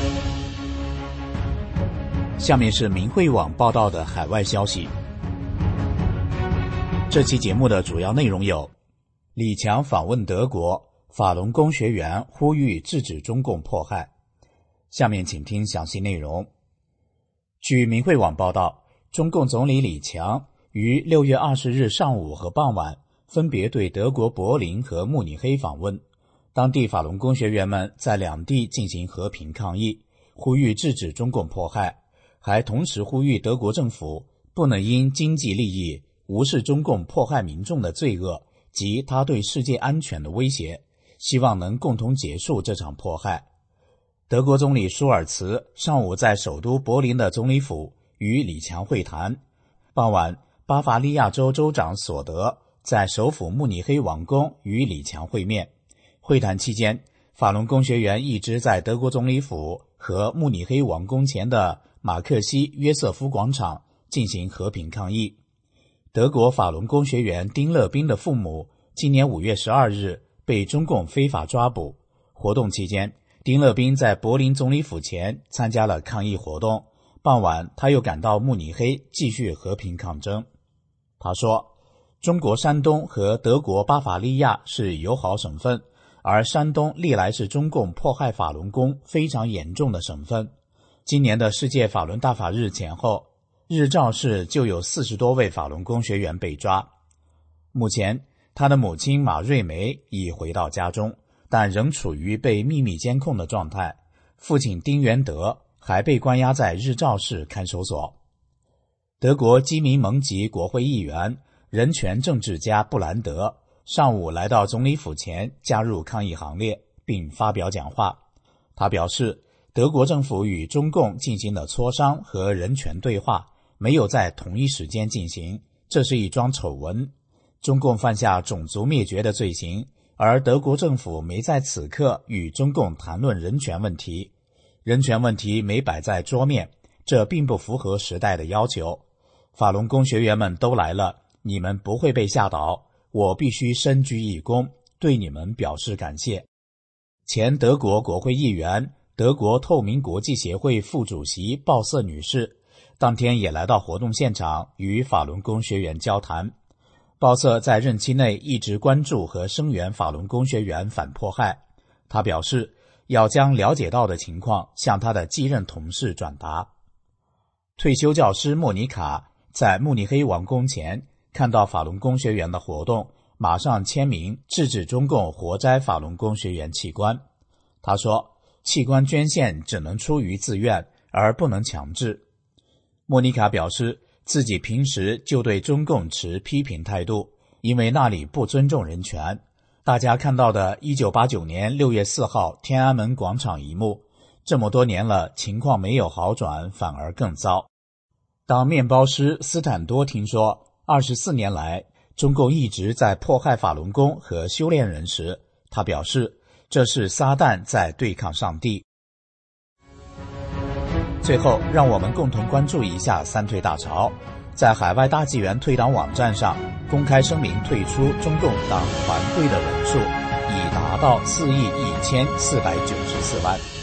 下面是明慧网报道的海外消息。这期节目的主要内容有：李强访问德国，法轮功学员呼吁制止中共迫害。下面请听详细内容。据明慧网报道，中共总理李强于6月20日上午和傍晚分别对德国柏林和慕尼黑访问，当地法轮功学员们在两地进行和平抗议，呼吁制止中共迫害，还同时呼吁德国政府不能因经济利益无视中共迫害民众的罪恶及他对世界安全的威胁，希望能共同结束这场迫害。德国总理舒尔茨上午在首都柏林的总理府与李强会谈，傍晚巴伐利亚州州长索德在首府慕尼黑王宫与李强会面。会谈期间，法轮功学员一直在德国总理府和慕尼黑王宫前的马克西约瑟夫广场进行和平抗议。德国法轮功学员丁乐斌的父母今年5月12日被中共非法抓捕。活动期间，丁乐斌在柏林总理府前参加了抗议活动，傍晚他又赶到慕尼黑继续和平抗争。他说，中国山东和德国巴伐利亚是友好省份，而山东历来是中共迫害法轮功非常严重的省份。今年的世界法轮大法日前后，日照市就有40多位法轮功学员被抓。目前，他的母亲马瑞梅已回到家中，但仍处于被秘密监控的状态。父亲丁元德还被关押在日照市看守所。德国基民盟籍国会议员、人权政治家布兰德上午来到总理府前加入抗议行列，并发表讲话。他表示，德国政府与中共进行的磋商和人权对话没有在同一时间进行，这是一桩丑闻。中共犯下种族灭绝的罪行，而德国政府没在此刻与中共谈论人权问题，人权问题没摆在桌面，这并不符合时代的要求。法轮功学员们都来了，你们不会被吓倒，我必须深鞠一躬，对你们表示感谢。前德国国会议员、德国透明国际协会副主席鲍瑟女士当天也来到活动现场与法轮功学员交谈。鲍瑟在任期内一直关注和声援法轮功学员反迫害，他表示要将了解到的情况向他的继任同事转达。退休教师莫妮卡在慕尼黑王宫前看到法轮功学员的活动，马上签名制止中共活摘法轮功学员器官。他说，器官捐献只能出于自愿，而不能强制。莫妮卡表示，自己平时就对中共持批评态度，因为那里不尊重人权。大家看到的1989年6月4号天安门广场一幕，这么多年了，情况没有好转，反而更糟。当面包师斯坦多听说24年来中共一直在迫害法轮功和修炼人时，他表示，这是撒旦在对抗上帝。最后，让我们共同关注一下三退大潮。在海外大纪元退党网站上公开声明退出中共党团队的人数已达到4亿1494万。